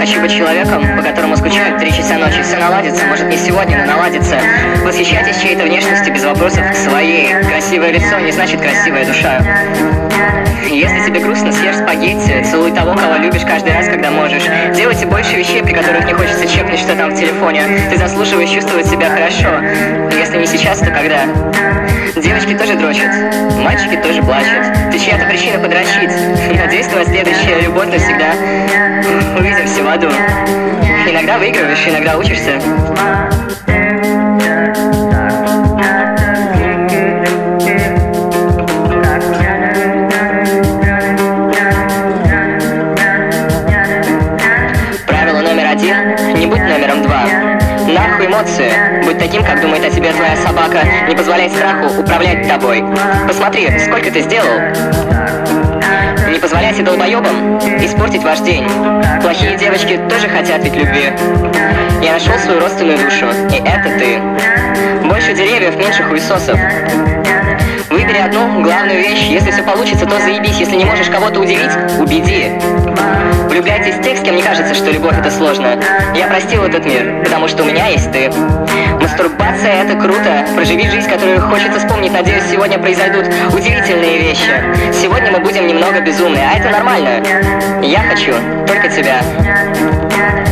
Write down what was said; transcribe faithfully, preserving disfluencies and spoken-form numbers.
хочу быть человеком, по которому скучают три часа ночи. Все наладится, может не сегодня, но наладится. Восхищайтесь чьей-то внешностью без вопросов к своей. Красивое лицо не значит красивая душа. Если тебе грустно, съешь спагетти, целуй того, кого любишь каждый раз, когда можешь. Делайте больше вещей, при которых не хочется чекнуть, что там в телефоне. Ты заслуживаешь чувствовать себя хорошо. Если не сейчас, то когда? Девочки тоже дрочат, мальчики тоже плачут. Ты чья-то причина подрочить. Надеюсь, твоя следующая любовь навсегда. Увидимся в аду. Иногда выигрываешь, иногда учишься. Правило номер один. Не будь номером два. Нахуй эмоции. Будь таким, как думает о тебе твоя собака. Не позволяй страху управлять тобой. Посмотри, сколько ты сделал. Не позволяйте долбоебам испортить ваш день. Плохие девочки тоже хотят ведь любви. Я нашел свою родственную душу, и это ты. Больше деревьев, меньше хуесосов. Выбери одну главную вещь. Если все получится, то заебись. Если не можешь кого-то удивить, убеди. Влюбляйтесь в тех, с кем не кажется, что любовь это сложно. Я простил этот мир, потому что у меня есть ты. Мастурбация это круто. Проживи жизнь, которую хочется вспомнить. Надеюсь, сегодня произойдут удивительные вещи. Сегодня мы будем немного безумны, а это нормально. Я хочу только тебя.